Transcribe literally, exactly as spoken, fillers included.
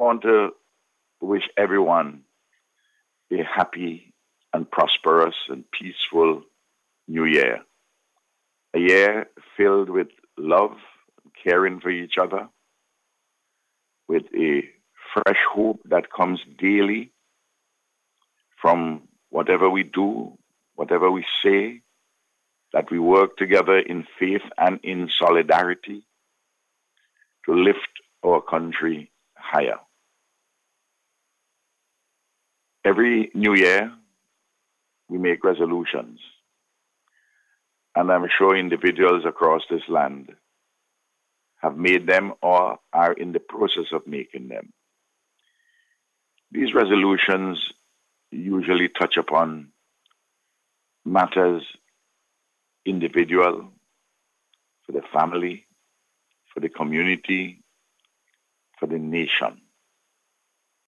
want to wish everyone a happy and prosperous and peaceful new year. A year filled with love, caring for each other, with a fresh hope that comes daily from whatever we do, whatever we say, that we work together in faith and in solidarity to lift our country higher. Every new year, we make resolutions, and I'm sure individuals across this land have made them or are in the process of making them. These resolutions usually touch upon matters individual, for the family, for the community, for the nation.